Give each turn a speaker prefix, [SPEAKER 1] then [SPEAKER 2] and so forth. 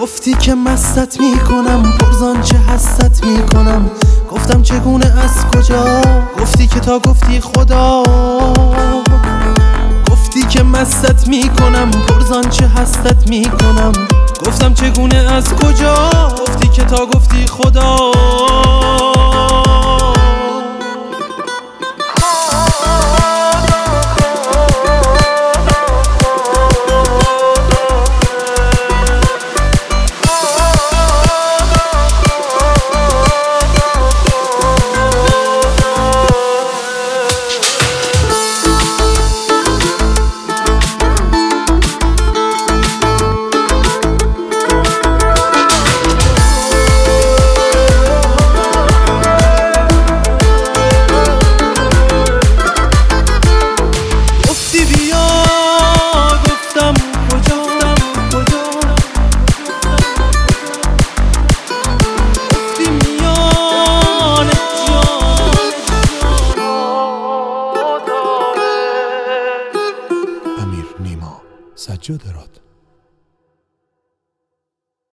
[SPEAKER 1] گفتی که مستت میکنم، پرزان چه حست میکنم. گفتم چگونه از کجا، گفتی که تا گفتی خدا. گفتی که مستت میکنم، پرزان چه حست میکنم. گفتم چگونه از کجا، گفتی که تا گفتی خدا.
[SPEAKER 2] سجاده راد